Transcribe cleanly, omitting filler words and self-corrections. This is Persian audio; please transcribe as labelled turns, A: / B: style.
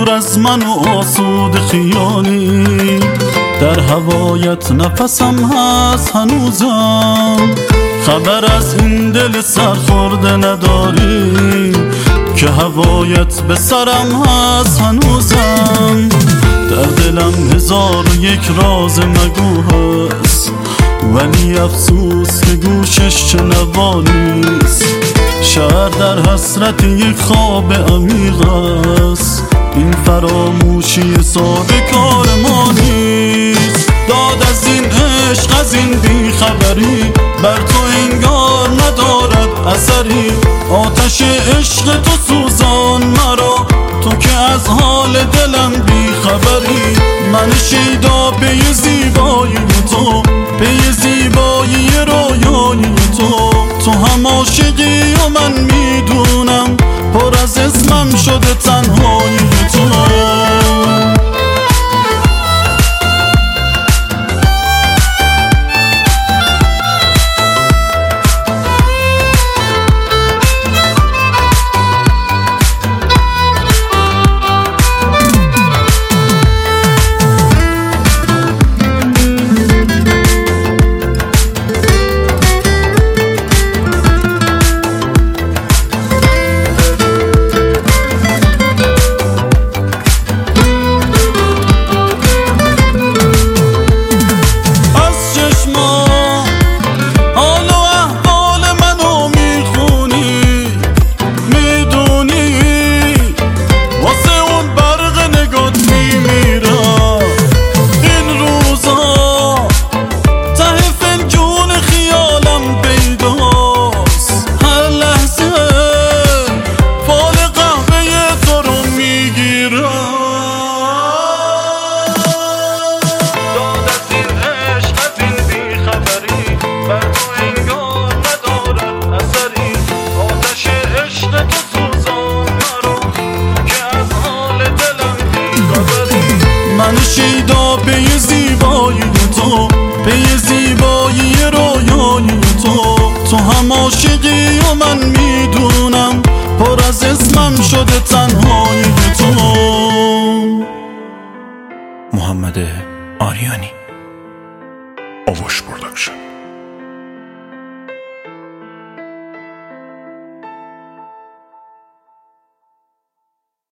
A: دور از من و آسود خیالی، در هوایت نفسم هست هنوزم. خبر از این دل سرخورده نداری که هوایت به سرم هست هنوزم. در دلم 1001 راز مگو هست، ولی افسوس که گوشش شنوا نیست. شهر در حسرت یک خواب عمیق است، این فراموشی ساده کار ما نیست. داد از این عشق از این بیخبری بر تو انگار ندارد اثری. آتش عشق تو سوزان مرا، تو که از حال دلم بیخبری. من شیدا پی زیبایی تو، پی زیبایی رویایی تو. تو هم عاشقی و من میدونم، پر از اسمم شده تنهایی تو. من شیدا پی زیبایی تو، پی زیبایی رویایی تو. تو هم عاشقی و من میدونم، پر از اسمم شده تنهایی تو.
B: محمد آریانی، آوش پروداکشن.